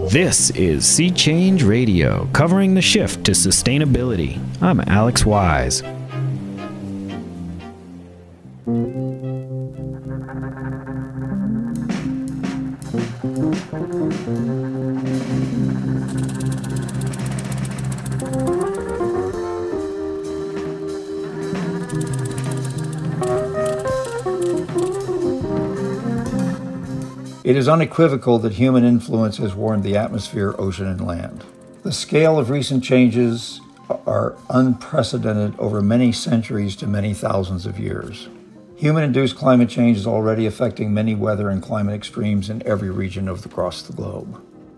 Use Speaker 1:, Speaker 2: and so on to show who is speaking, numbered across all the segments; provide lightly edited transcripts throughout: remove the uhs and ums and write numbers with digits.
Speaker 1: This is Sea Change Radio, covering the shift to sustainability. I'm Alex Wise.
Speaker 2: It is unequivocal that human influence has warmed the atmosphere, ocean, and land. The scale of recent changes are unprecedented over many centuries to many thousands of years. Human-induced climate change is already affecting many weather and climate extremes in every region across the globe.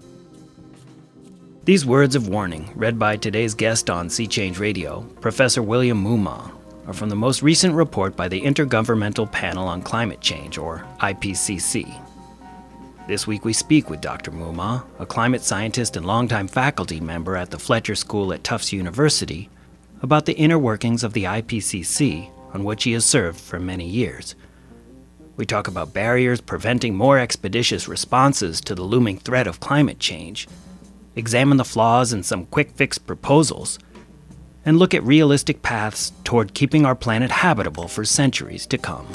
Speaker 1: These words of warning, read by today's guest on Sea Change Radio, Professor William Moomaw, are from the most recent report by the Intergovernmental Panel on Climate Change, or IPCC. This week we speak with Dr. Moomaw, a climate scientist and longtime faculty member at the Fletcher School at Tufts University, about the inner workings of the IPCC, on which he has served for many years. We talk about barriers preventing more expeditious responses to the looming threat of climate change, examine the flaws in some quick-fix proposals, and look at realistic paths toward keeping our planet habitable for centuries to come.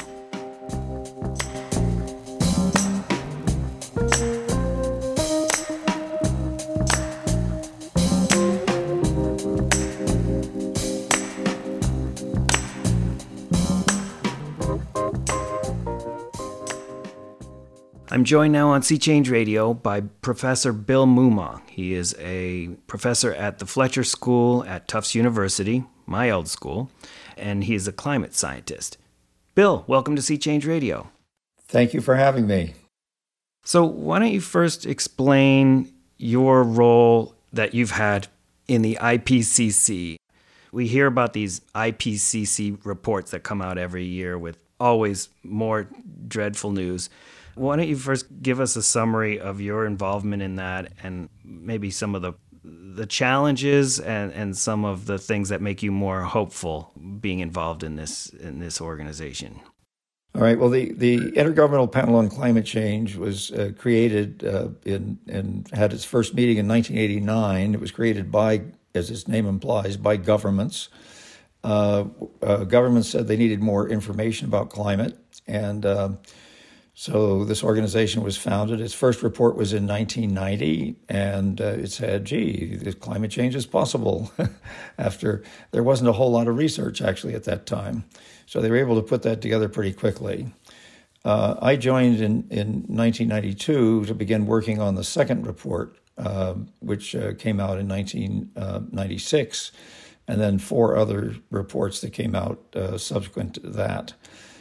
Speaker 1: I'm joined now on Sea Change Radio by Professor Bill Moomaw. He is a professor at the Fletcher School at Tufts University, my old school, and he is a climate scientist. Bill, welcome to Sea Change Radio.
Speaker 2: Thank you for having me.
Speaker 1: So why don't you first explain your role that you've had in the IPCC? We hear about these IPCC reports that come out every year with always more dreadful news. Why don't you first give us a summary of your involvement in that and maybe some of the challenges and some of the things that make you more hopeful being involved in this organization?
Speaker 2: All right. Well, the Intergovernmental Panel on Climate Change was created and had its first meeting in 1989. It was created by, as its name implies, by governments. Governments said they needed more information about climate, and so this organization was founded. Its first report was in 1990, and it said, gee, climate change is possible, after there wasn't a whole lot of research actually at that time. So they were able to put that together pretty quickly. I joined in 1992 to begin working on the second report, which came out in 1996, and then 4 other reports that came out subsequent to that.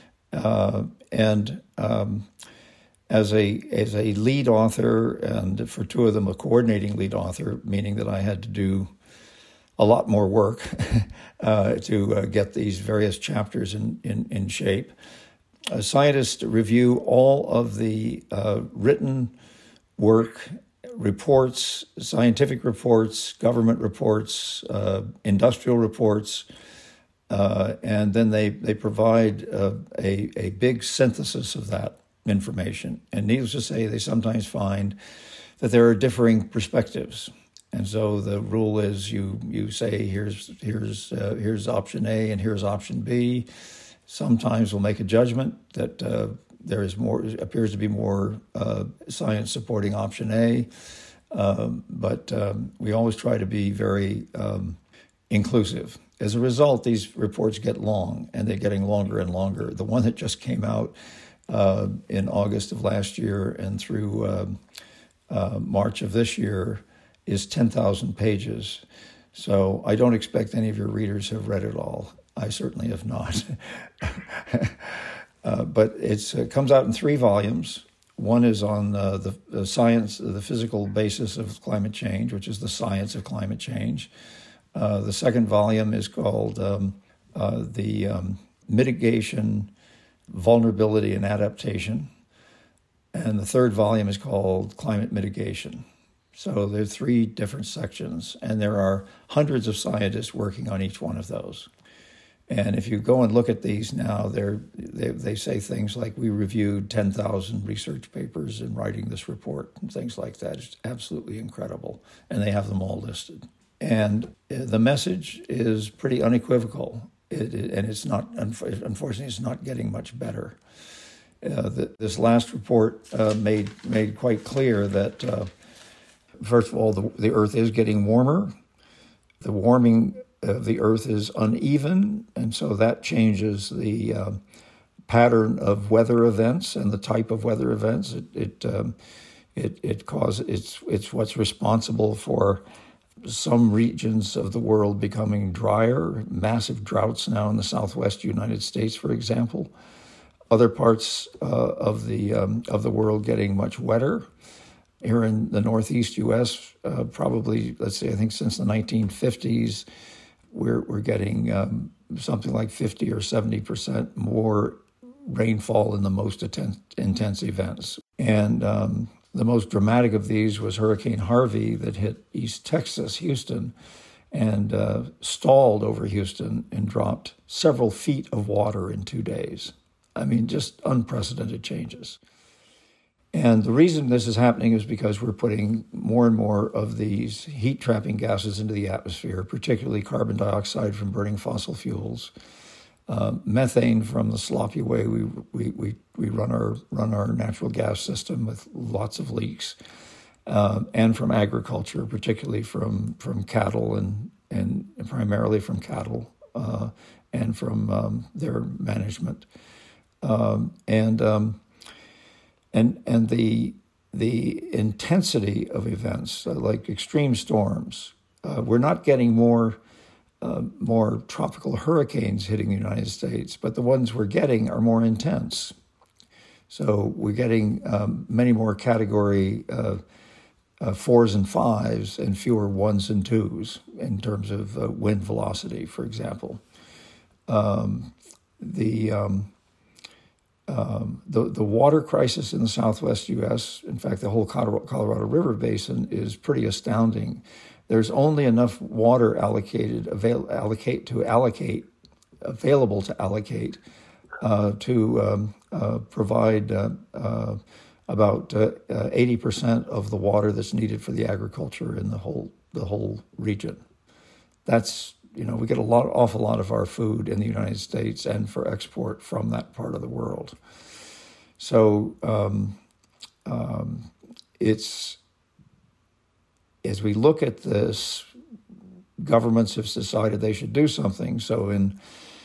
Speaker 2: As a lead author, and for 2 of them a coordinating lead author, meaning that I had to do a lot more work to get these various chapters in shape. Scientists review all of the written work, reports, scientific reports, government reports, industrial reports, and then they provide a big synthesis of that information. And needless to say, they sometimes find that there are differing perspectives. And so the rule is you say here's option A and here's option B. Sometimes we'll make a judgment that there is appears to be more science supporting option A, but we always try to be very inclusive. As a result, these reports get long, and they're getting longer and longer. The one that just came out in August of last year and through March of this year is 10,000 pages. So I don't expect any of your readers have read it all. I certainly have not. But it comes out in 3 volumes. One is on the science, the physical basis of climate change, which is the science of climate change. The second volume is called the Mitigation, Vulnerability, and Adaptation. And the third volume is called Climate Mitigation. So there are 3 different sections, and there are hundreds of scientists working on each one of those. And if you go and look at these now, they say things like, we reviewed 10,000 research papers in writing this report and things like that. It's absolutely incredible. And they have them all listed. And the message is pretty unequivocal. And it's not, unfortunately, it's not getting much better. This last report made quite clear that, first of all, the Earth is getting warmer. The warming the Earth is uneven, and so that changes the pattern of weather events and the type of weather events. It's what's responsible for some regions of the world becoming drier, massive droughts now in the southwest United States, for example. Other parts of the world getting much wetter. Here in the northeast U.S., probably, let's say, I think since the 1950s, we're getting something like 50 or 70% more rainfall in the most intense events. And the most dramatic of these was Hurricane Harvey that hit East Texas, Houston, and stalled over Houston and dropped several feet of water in 2 days. I mean, just unprecedented changes. And the reason this is happening is because we're putting more and more of these heat-trapping gases into the atmosphere, particularly carbon dioxide from burning fossil fuels, methane from the sloppy way we run our natural gas system with lots of leaks, and from agriculture, particularly from cattle and primarily from cattle and from their management, and the intensity of events like extreme storms. We're not getting more tropical hurricanes hitting the United States, but the ones we're getting are more intense. So we're getting many more category 4s and 5s and fewer 1s and 2s in terms of wind velocity, for example. The water crisis in the southwest U.S., in fact, the whole Colorado River Basin, is pretty astounding. There's only enough water available to allocate to provide about 80% of the water that's needed for the agriculture in the whole region. That's, we get awful lot of our food in the United States and for export from that part of the world. So it's, as we look at this, governments have decided they should do something. So in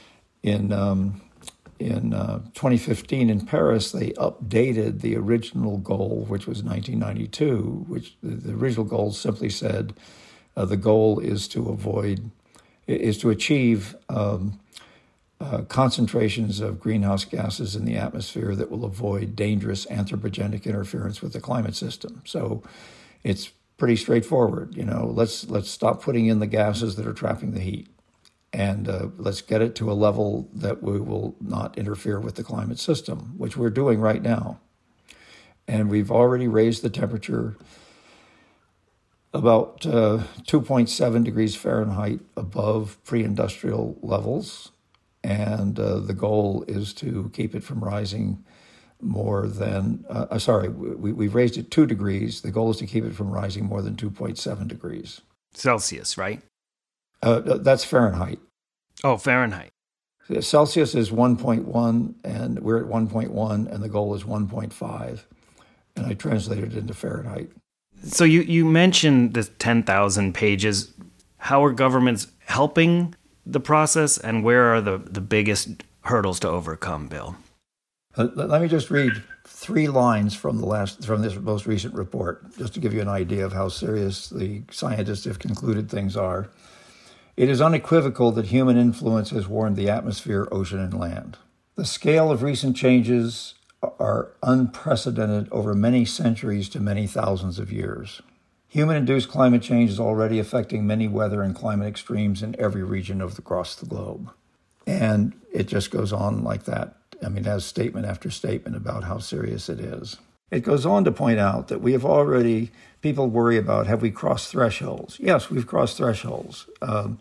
Speaker 2: 2015 in Paris, they updated the original goal, which was 1992, which the original goal simply said the goal is to achieve concentrations of greenhouse gases in the atmosphere that will avoid dangerous anthropogenic interference with the climate system. So it's pretty straightforward. Let's stop putting in the gases that are trapping the heat, and let's get it to a level that we will not interfere with the climate system, which we're doing right now. And we've already raised the temperature about 2.7 degrees Fahrenheit above pre-industrial levels. And the goal is to keep it from rising more than, we've raised it 2 degrees. The goal is to keep it from rising more than 2.7 degrees.
Speaker 1: Celsius, right?
Speaker 2: That's Fahrenheit.
Speaker 1: Oh, Fahrenheit.
Speaker 2: Celsius is 1.1, and we're at 1.1, and the goal is 1.5. And I translated it into Fahrenheit.
Speaker 1: So you mentioned the 10,000 pages. How are governments helping the process, and where are the biggest hurdles to overcome, Bill?
Speaker 2: Let me just read 3 lines from this most recent report, just to give you an idea of how serious the scientists have concluded things are. It is unequivocal that human influence has warmed the atmosphere, ocean, and land. The scale of recent changes are unprecedented over many centuries to many thousands of years. Human-induced climate change is already affecting many weather and climate extremes in every region across the globe. And it just goes on like that. I mean, it has statement after statement about how serious it is. It goes on to point out that we have already, people worry about, have we crossed thresholds? Yes, we've crossed thresholds.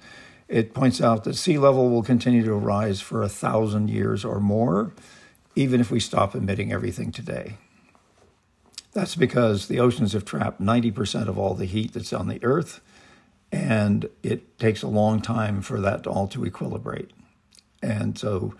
Speaker 2: it points out that sea level will continue to rise for 1,000 years or more, even if we stop emitting everything today. That's because the oceans have trapped 90% of all the heat that's on the Earth, and it takes a long time for that all to equilibrate. And so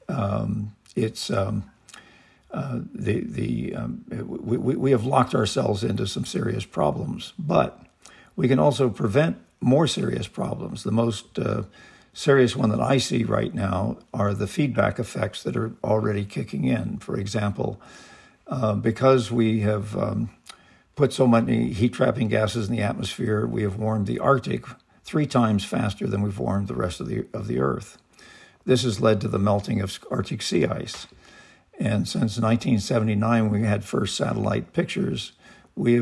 Speaker 2: we have locked ourselves into some serious problems, but we can also prevent more serious problems. The most serious one that I see right now are the feedback effects that are already kicking in. For example, because we have put so many heat-trapping gases in the atmosphere, we have warmed the Arctic 3 times faster than we've warmed the rest of the Earth. This has led to the melting of Arctic sea ice. And since 1979, when we had first satellite pictures, the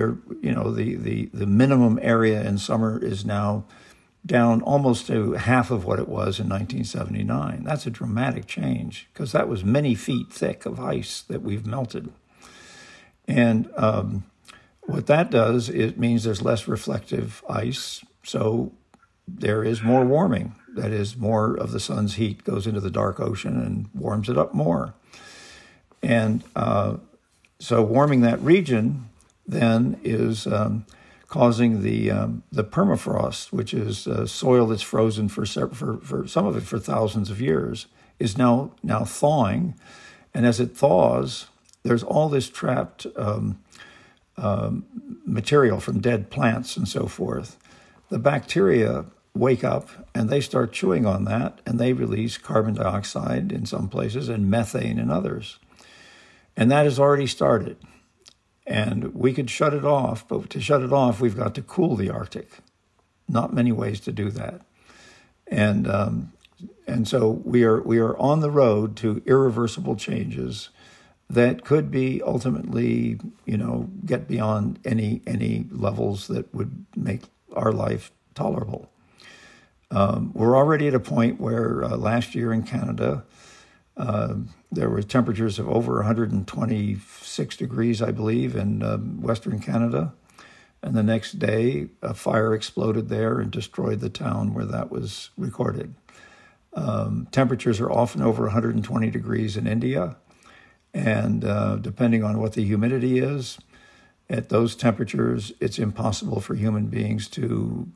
Speaker 2: minimum area in summer is now down almost to half of what it was in 1979. That's a dramatic change because that was many feet thick of ice that we've melted. And what that does, it means there's less reflective ice, so there is more warming. That is, more of the sun's heat goes into the dark ocean and warms it up more. And so warming that region then is causing the permafrost, which is soil that's frozen for some of it for thousands of years, is now thawing. And as it thaws, there's all this trapped material from dead plants and so forth. The bacteria wake up and they start chewing on that, and they release carbon dioxide in some places and methane in others. And that has already started. And we could shut it off, but to shut it off, we've got to cool the Arctic. Not many ways to do that. And so we are on the road to irreversible changes that could be ultimately, get beyond any levels that would make our life tolerable. We're already at a point where last year in Canada, there were temperatures of over 126 degrees, I believe, in Western Canada. And the next day, a fire exploded there and destroyed the town where that was recorded. Temperatures are often over 120 degrees in India. And depending on what the humidity is, at those temperatures, it's impossible for human beings to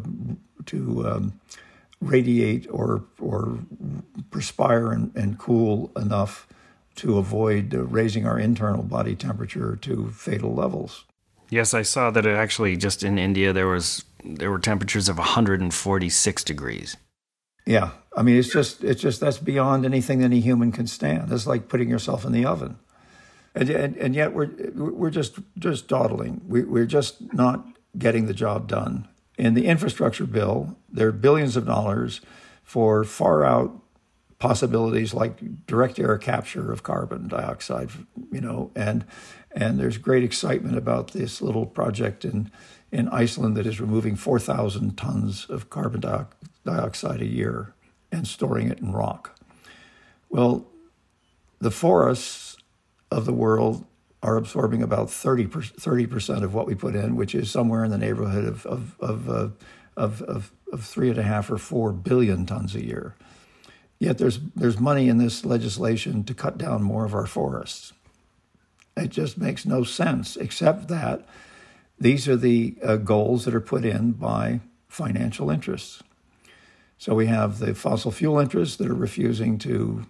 Speaker 2: radiate or perspire and cool enough to avoid raising our internal body temperature to fatal levels.
Speaker 1: Yes, I saw that it actually just in India there were temperatures of 146 degrees.
Speaker 2: Yeah, I mean it's just that's beyond anything any human can stand. It's like putting yourself in the oven, and yet we're just dawdling. We're just not getting the job done. In the infrastructure bill, there are billions of dollars for far out possibilities like direct air capture of carbon dioxide, and there's great excitement about this little project in Iceland that is removing 4,000 tons of carbon dioxide a year and storing it in rock. Well, the forests of the world are absorbing about 30% of what we put in, which is somewhere in the neighborhood of 3.5 or 4 billion tons a year. Yet there's money in this legislation to cut down more of our forests. It just makes no sense, except that these are the goals that are put in by financial interests. So we have the fossil fuel interests that are refusing to,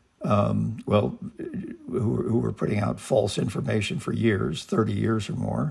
Speaker 2: who were putting out false information for years, 30 years or more.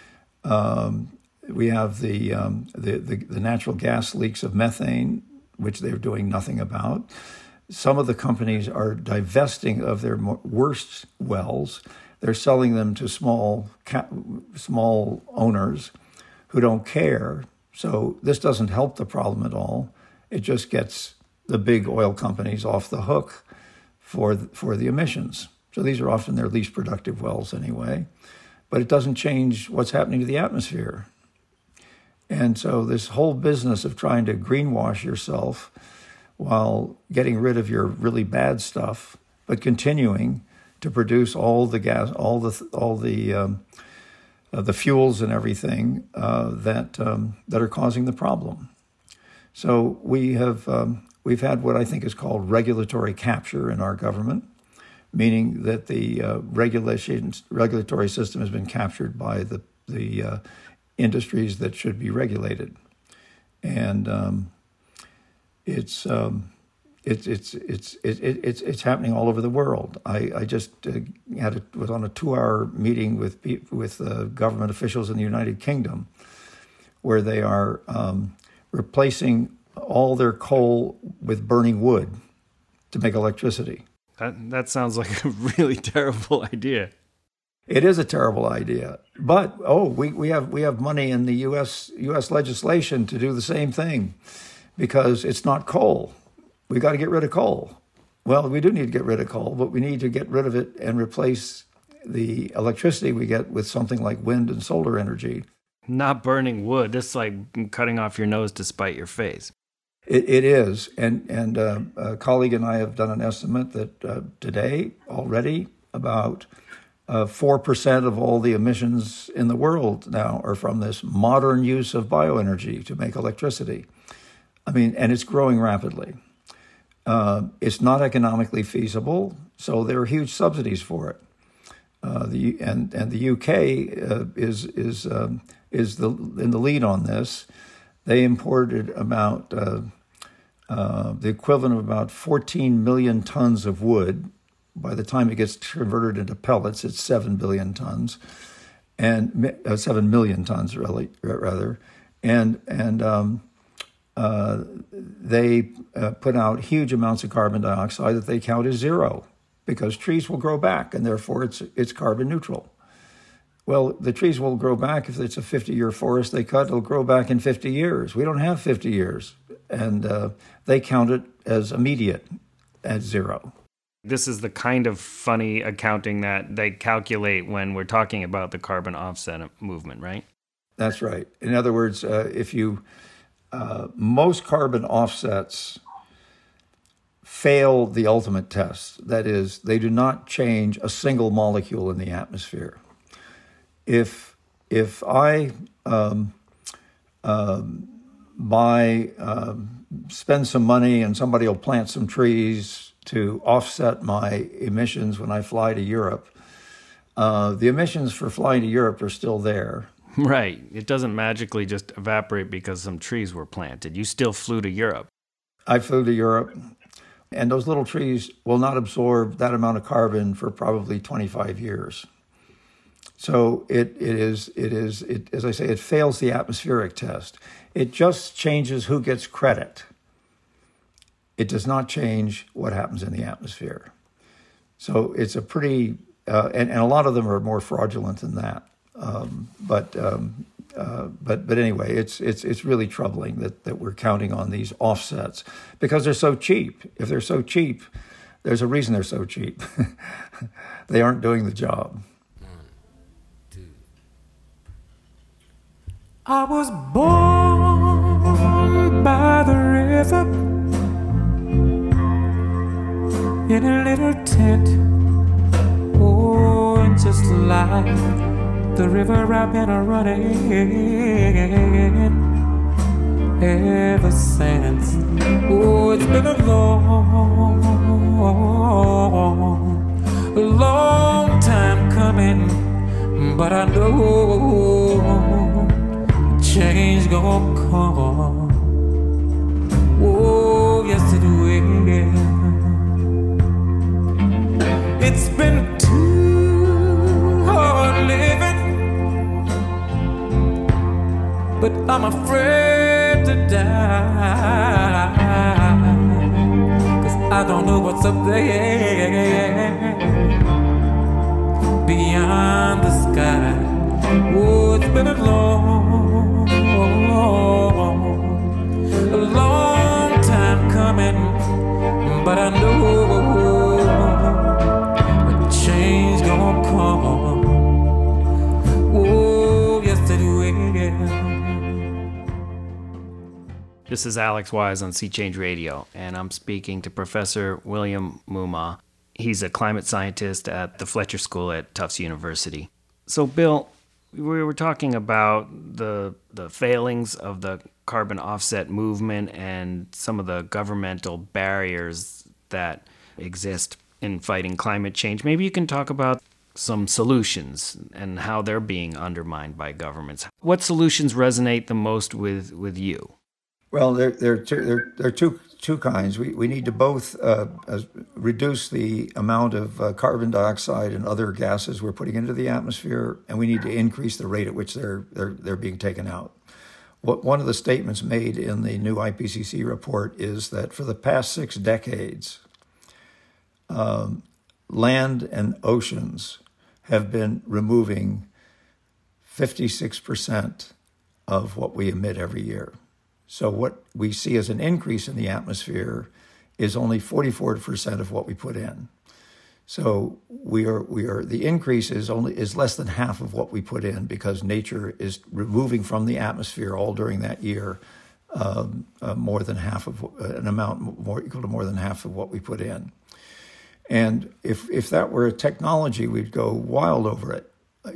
Speaker 2: We have the natural gas leaks of methane, which they're doing nothing about. Some of the companies are divesting of their worst wells. They're selling them to small owners who don't care. So this doesn't help the problem at all. It just gets the big oil companies off the hook for the emissions. So these are often their least productive wells anyway. But it doesn't change what's happening to the atmosphere. And so this whole business of trying to greenwash yourself while getting rid of your really bad stuff, but continuing to produce all the gas, all the fuels and everything that are causing the problem. So we've had what I think is called regulatory capture in our government, meaning that the regulatory system has been captured by the industries that should be regulated, and it's happening all over the world. I just was on a 2-hour meeting with government officials in the United Kingdom, where they are replacing all their coal with burning wood to make electricity.
Speaker 1: That sounds like a really terrible idea.
Speaker 2: It is a terrible idea, but we have money in the U.S. legislation to do the same thing, because it's not coal. We got to get rid of coal. Well, we do need to get rid of coal, but we need to get rid of it and replace the electricity we get with something like wind and solar energy.
Speaker 1: Not burning wood. That's like cutting off your nose to spite your face.
Speaker 2: It is, and a colleague and I have done an estimate that today already about 4% of all the emissions in the world now are from this modern use of bioenergy to make electricity. I mean, and it's growing rapidly. It's not economically feasible, so there are huge subsidies for it. The UK is in the lead on this. They imported about the equivalent of about 14 million tons of wood. By the time it gets converted into pellets, it's 7 billion tons, and 7 million tons rather, and they put out huge amounts of carbon dioxide that they count as zero, because trees will grow back, and therefore it's carbon neutral. Well, the trees will grow back. If it's a 50-year forest they cut, it'll grow back in 50 years. We don't have 50 years, and they count it as immediate at zero.
Speaker 1: This is the kind of funny accounting that they calculate when we're talking about the carbon offset movement, right?
Speaker 2: That's right. In other words, most carbon offsets fail the ultimate test. That is, they do not change a single molecule in the atmosphere. If I spend some money and somebody will plant some trees to offset my emissions when I fly to Europe, the emissions for flying to Europe are still there.
Speaker 1: Right. It doesn't magically just evaporate because some trees were planted. You still flew to Europe.
Speaker 2: I flew to Europe, and those little trees will not absorb that amount of carbon for probably 25 years. So it is, as I say, it fails the atmospheric test. It just changes who gets credit. It does not change what happens in the atmosphere. So it's a pretty, and a lot of them are more fraudulent than that. But anyway, it's really troubling that we're counting on these offsets because they're so cheap. If they're so cheap, there's a reason they're so cheap. They aren't doing the job.
Speaker 3: I was born by the river in a little tent. Oh, and just like the river I've been a-running ever since. Oh, it's been a long time coming, but I know change gonna come. Oh, yes it will. It's been too hard living, but I'm afraid to die, 'cause I don't know what's up there beyond the sky. Oh, it's been a long time coming, but I know a change gonna come. Oh, yes it will.
Speaker 1: This is Alex Wise on Sea Change Radio, and I'm speaking to Professor William Mumma. He's a climate scientist at the Fletcher School at Tufts University. So, Bill, We were talking about the failings of the carbon offset movement and some of the governmental barriers that exist in fighting climate change. Maybe you can talk about some solutions and how they're being undermined by governments. What solutions resonate the most with you?
Speaker 2: Well, there are two kinds. We need to both reduce the amount of carbon dioxide and other gases we're putting into the atmosphere, and we need to increase the rate at which they're being taken out. One of the statements made in the new IPCC report is that for the past 6 decades, land and oceans have been removing 56% of what we emit every year. So what we see as an increase in the atmosphere is only 44% of what we put in. So the increase is less than half of what we put in, because nature is removing from the atmosphere all during that year more than half of an amount more equal to more than half of what we put in. And if that were a technology, we'd go wild over it,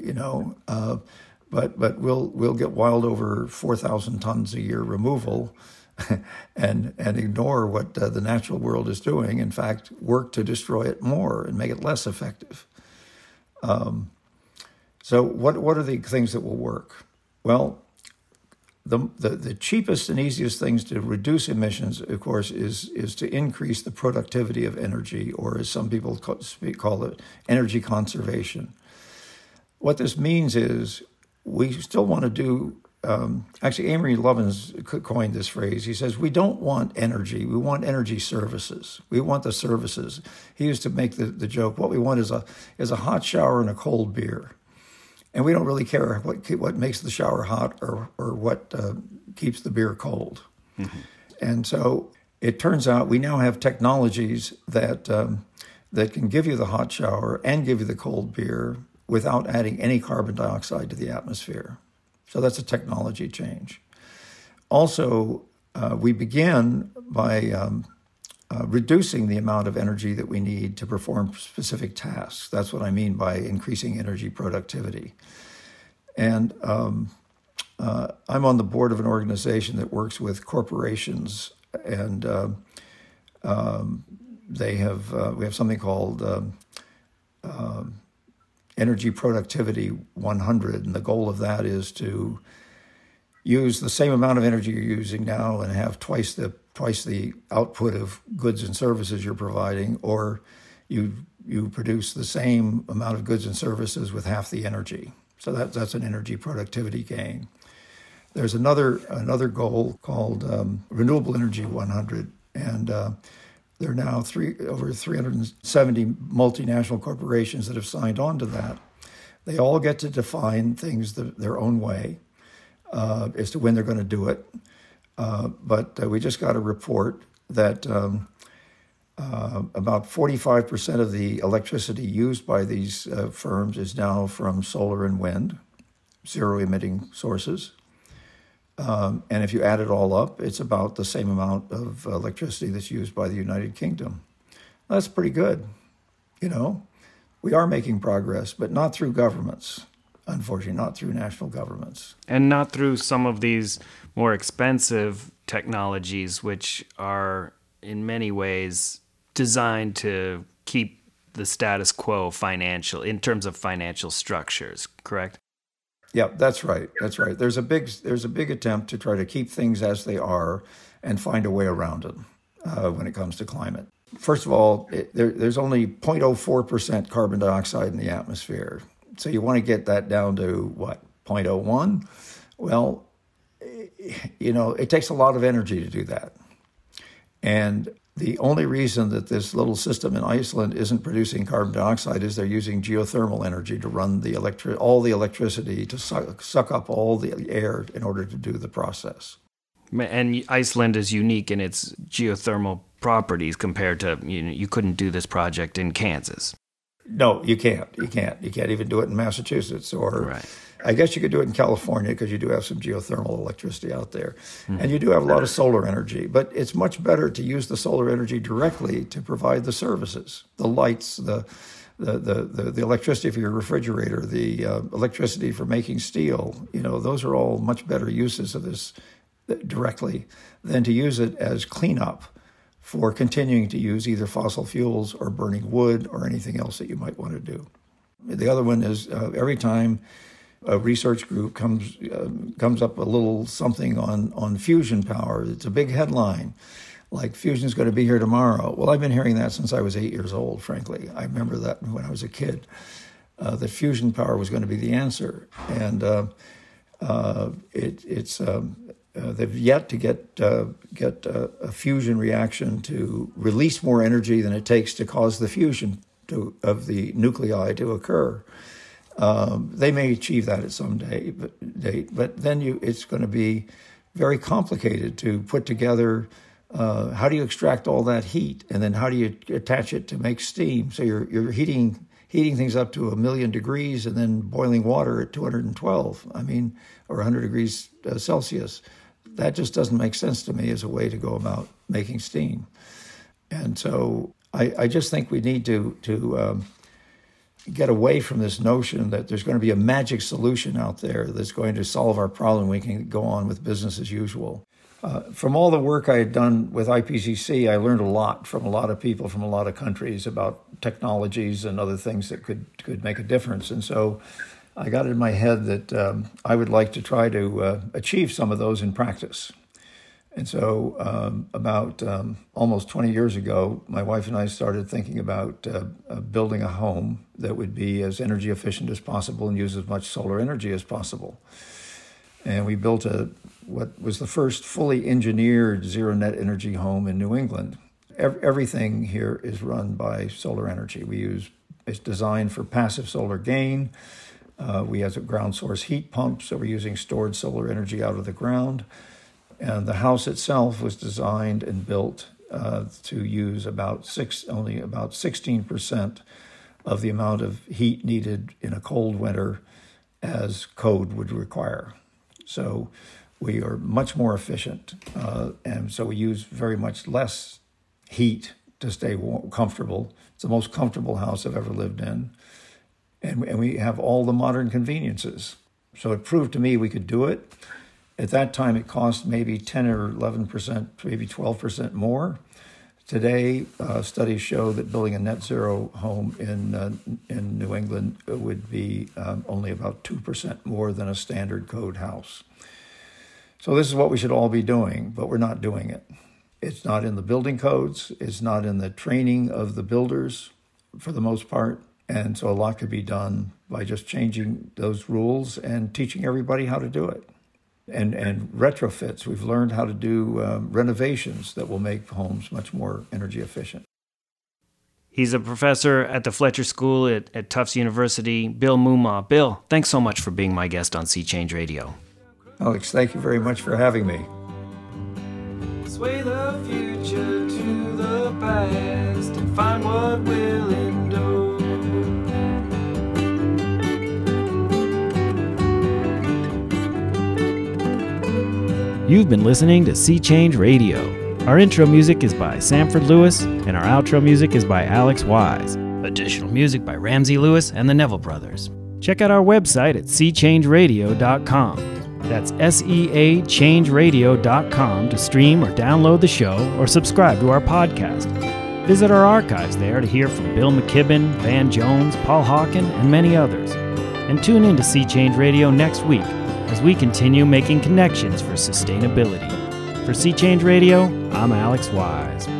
Speaker 2: But we'll get wild over 4,000 tons a year removal, and ignore what the natural world is doing. In fact, work to destroy it more and make it less effective. So what are the things that will work? Well, the cheapest and easiest things to reduce emissions, of course, is to increase the productivity of energy, or as some people call it, energy conservation. What this means is we still want to do, actually Amory Lovins coined this phrase. He says, we don't want energy, we want energy services. We want the services. He used to make the joke, what we want is a hot shower and a cold beer. And we don't really care what makes the shower hot or what keeps the beer cold. Mm-hmm. And so it turns out we now have technologies that can give you the hot shower and give you the cold beer without adding any carbon dioxide to the atmosphere. So that's a technology change. Also, we begin by reducing the amount of energy that we need to perform specific tasks. That's what I mean by increasing energy productivity. And I'm on the board of an organization that works with corporations, and we have something called Energy Productivity 100, and the goal of that is to use the same amount of energy you're using now and have twice the output of goods and services you're providing, or you produce the same amount of goods and services with half the energy. So that's an energy productivity gain. There's another goal called Renewable Energy 100, and there are now over 370 multinational corporations that have signed on to that. They all get to define things their own way as to when they're going to do it. But we just got a report that about 45% of the electricity used by these firms is now from solar and wind, zero-emitting sources. And if you add it all up, it's about the same amount of electricity that's used by the United Kingdom. That's pretty good. We are making progress, but not through governments. Unfortunately, not through national governments.
Speaker 1: And not through some of these more expensive technologies, which are in many ways designed to keep the status quo in terms of financial structures, correct?
Speaker 2: Yeah, that's right. That's right. There's a big attempt to try to keep things as they are and find a way around them when it comes to climate. First of all, there's only 0.04% carbon dioxide in the atmosphere. So you want to get that down to, 0.01? Well, it takes a lot of energy to do that. And the only reason that this little system in Iceland isn't producing carbon dioxide is they're using geothermal energy to run all the electricity to suck up all the air in order to do the process.
Speaker 1: And Iceland is unique in its geothermal properties compared to, you couldn't do this project in Kansas.
Speaker 2: No, you can't. You can't even do it in Massachusetts, or
Speaker 1: right.
Speaker 2: I guess you could do it in California because you do have some geothermal electricity out there. Mm-hmm. And you do have a lot of solar energy, but it's much better to use the solar energy directly to provide the services, the lights, the the electricity for your refrigerator, the electricity for making steel, those are all much better uses of this directly than to use it as cleanup for continuing to use either fossil fuels or burning wood or anything else that you might want to do. The other one is every time a research group comes up a little something on fusion power, it's a big headline, like fusion's going to be here tomorrow. Well, I've been hearing that since I was 8 years old, frankly. I remember that when I was a kid, that fusion power was going to be the answer. And they've yet to get a fusion reaction to release more energy than it takes to cause the fusion of the nuclei to occur. They may achieve that at some date, but then it's going to be very complicated to put together. How do you extract all that heat, and then how do you attach it to make steam? So you're heating things up to 1,000,000 degrees and then boiling water at 212. Or 100 degrees Celsius. That just doesn't make sense to me as a way to go about making steam. And so I just think we need to get away from this notion that there's going to be a magic solution out there that's going to solve our problem. We can go on with business as usual. From all the work I had done with IPCC, I learned a lot from a lot of people from a lot of countries about technologies and other things that could make a difference. And so I got it in my head that I would like to try to achieve some of those in practice. And so about almost 20 years ago, my wife and I started thinking about building a home that would be as energy efficient as possible and use as much solar energy as possible. And we built what was the first fully engineered zero net energy home in New England. Everything here is run by solar energy. It's designed for passive solar gain. We have a ground source heat pump, so we're using stored solar energy out of the ground. And the house itself was designed and built to use only about 16% of the amount of heat needed in a cold winter as code would require. So we are much more efficient, and so we use very much less heat to stay comfortable. It's the most comfortable house I've ever lived in. And we have all the modern conveniences. So it proved to me we could do it. At that time, it cost maybe 10 or 11%, maybe 12% more. Today, studies show that building a net zero home in New England would be only about 2% more than a standard code house. So this is what we should all be doing, but we're not doing it. It's not in the building codes. It's not in the training of the builders for the most part. And so a lot could be done by just changing those rules and teaching everybody how to do it. And retrofits, we've learned how to do renovations that will make homes much more energy efficient.
Speaker 1: He's a professor at the Fletcher School at Tufts University. Bill Moomaw. Bill, thanks so much for being my guest on Sea Change Radio.
Speaker 2: Alex, thank you very much for having me.
Speaker 3: Sway the future to the past and find what will endure.
Speaker 1: You've been listening to Sea Change Radio. Our intro music is by Sanford Lewis, and our outro music is by Alex Wise. Additional music by Ramsey Lewis and the Neville Brothers. Check out our website at seachangeradio.com. That's SEAchangeradio.com to stream or download the show or subscribe to our podcast. Visit our archives there to hear from Bill McKibben, Van Jones, Paul Hawken, and many others. And tune in to Sea Change Radio next week as we continue making connections for sustainability. For Sea Change Radio, I'm Alex Wise.